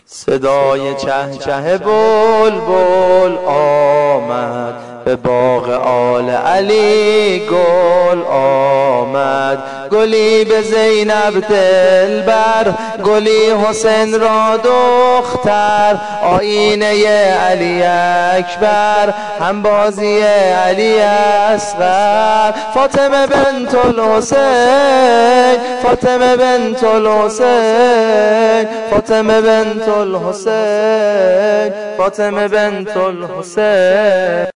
صدای چهچه بلبل آمد، به باغ آل علی گل آمد. گلی به زینب دلبر، گلی حسین را دختر، آینه علی اکبر، همبازی علی اصغر. فاطمه بنت الحسین، فاطمه بنت الحسین، فاطمه بنت الحسین، فاطمه بنت الحسین.